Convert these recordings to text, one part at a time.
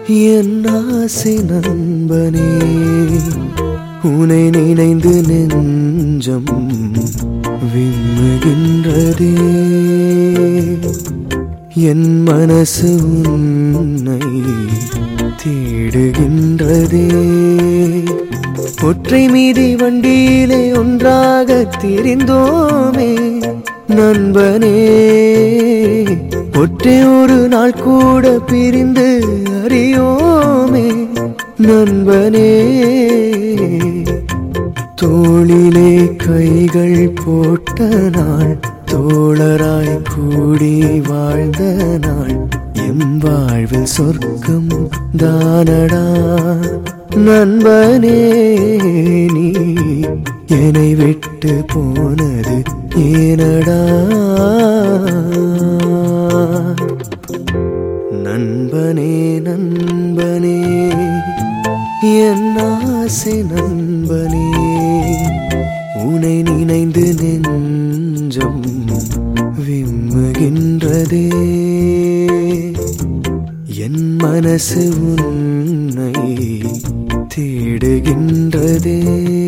என் ஆசை நண்பனே, உனை நினைந்து நெஞ்சம் விம்முகின்றதே. என் மனசு உன்னை தேடுகின்றதே. ஒற்றை மீதி வண்டியிலே ஒன்றாக திரிந்தோமே நண்பனே, ஒற்றை ஒரு நாள் கூட பிரிந்து அறியோமே நண்பனே. தோளிலே கைகள் போட்ட நாள், தோழராய் கூடி வாழ்ந்த நாள், எம் வாழ்வில் சொர்க்கம் தானடா நண்பனே. நீ என்னை விட்டு போனது ஏனடா நண்பனே. நண்பனே, என் ஆசை நண்பனே, உனை நினைந்து நெஞ்சம் விம்முகின்றதே. என் மனசு உன்னை தேடுகின்றதே.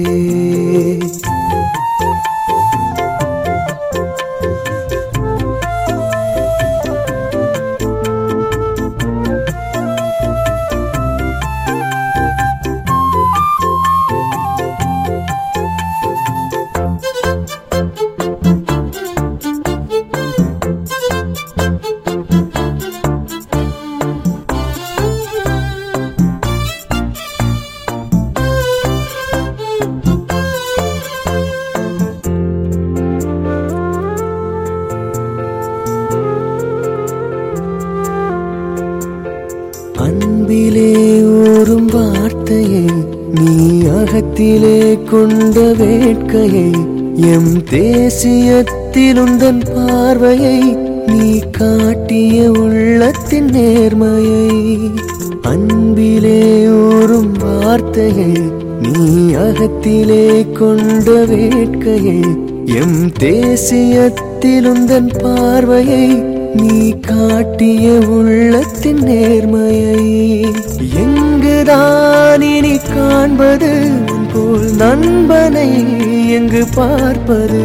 அன்பிலே ஊறும் வார்த்தையை, நீ அகத்திலே கொண்ட வேட்கையை, எம் தேசியத்தில் உந்தன் பார்வையை, நீ காட்டிய உள்ளத்தின் நேர்மையை. அன்பிலே ஊறும் வார்த்தையை, நீ அகத்திலே கொண்ட வேட்கையை, எம் தேசியத்தில் உந்தன் பார்வையை, நீ காட்டிய உள்ளத்தின் நேர்மையை. எங்குதான் இனி காண்பது உன் போல் நண்பனை, எங்கு பார்ப்பது?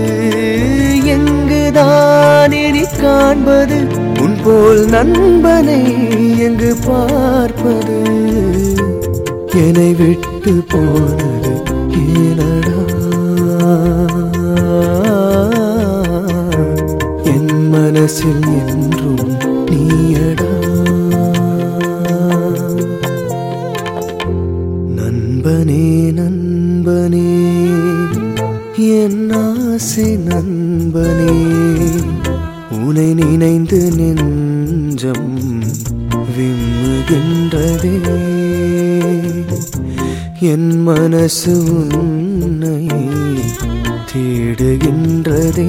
எங்குதான் இனி காண்பது உன் போல் நண்பனை, எங்கு பார்ப்பது? என்னை விட்டு போனது ஏனடா என் மனசில் என்றும் நீயடா நண்பனே. நண்பனே, என் ஆசை நண்பனே, உனை நினைந்து நெஞ்சம் விம்முகின்றதே. என் மனசு உன்னை தேடுகின்றதே.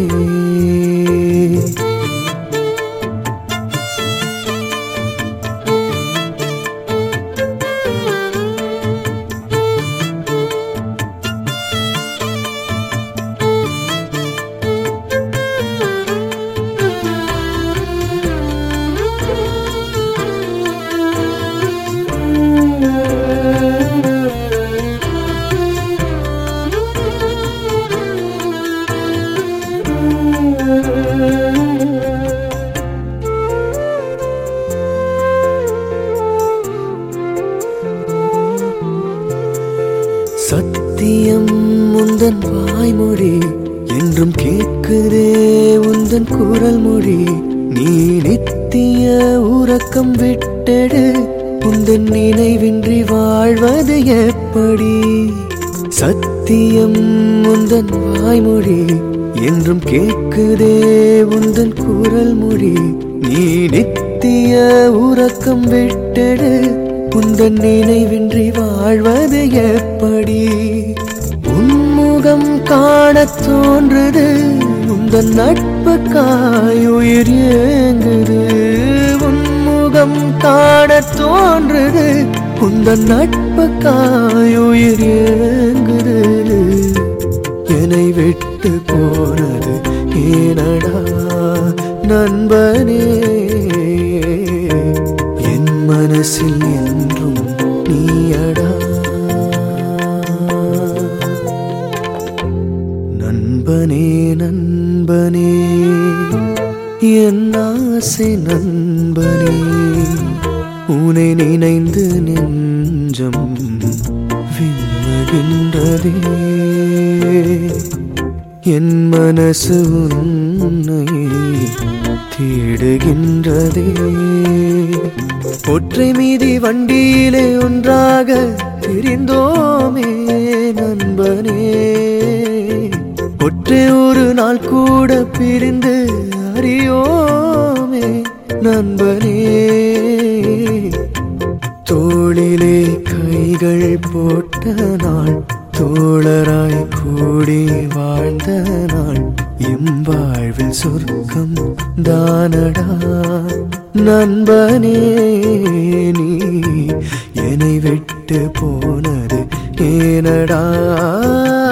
சத்தியம் உந்தன் வாய்மொழி, என்றும் கேட்குதே உந்தன் குரல் மொழி. நீ நித்திய உறக்கம் விட்டெடு, உந்தன் நினைவின்றி வாழ்வது எப்படி? சத்தியம் உந்தன் வாய்மொழி, என்றும் கேட்குதே உந்தன் குரல் மொழி. நீ நித்திய உறக்கம் விட்டெடு, உந்தன் நினைவின்றி வாழ்வது எப்படி? உன்முகம் காணத் தோன்றுது, உந்தன் நட்புக்காய் உயிர் ஏங்குது. உன்முகம் காணத் தோன்றுது, உந்தன் நட்புக்காய் உயிர் ஏங்குது. என்னை விட்டு போனது ஏனடா நண்பனே, என் மன மனசில் என்றும் நீயடா. நண்பனே நண்பனே என் ஆசை நண்பனே, உனை நினைந்து நெஞ்சம் விண்ணுகின்றதே. என் மனசு உன்னை தேடுகின்றதே. ஒற்றை மீதி வண்டியிலே ஒன்றாக தெரிந்தோமே நண்பனே, ஒற்றை ஒரு நாள் கூட பிரிந்து அறியோமே நண்பனே. தோளிலே கைகள் போட்ட நாள், தோழராய் கூடி வாழ்ந்த நாள், எம் வாழ்வில் சொர்க்கம் தானடா. நண்பனே நீ என்னை விட்டு போனது ஏனடா.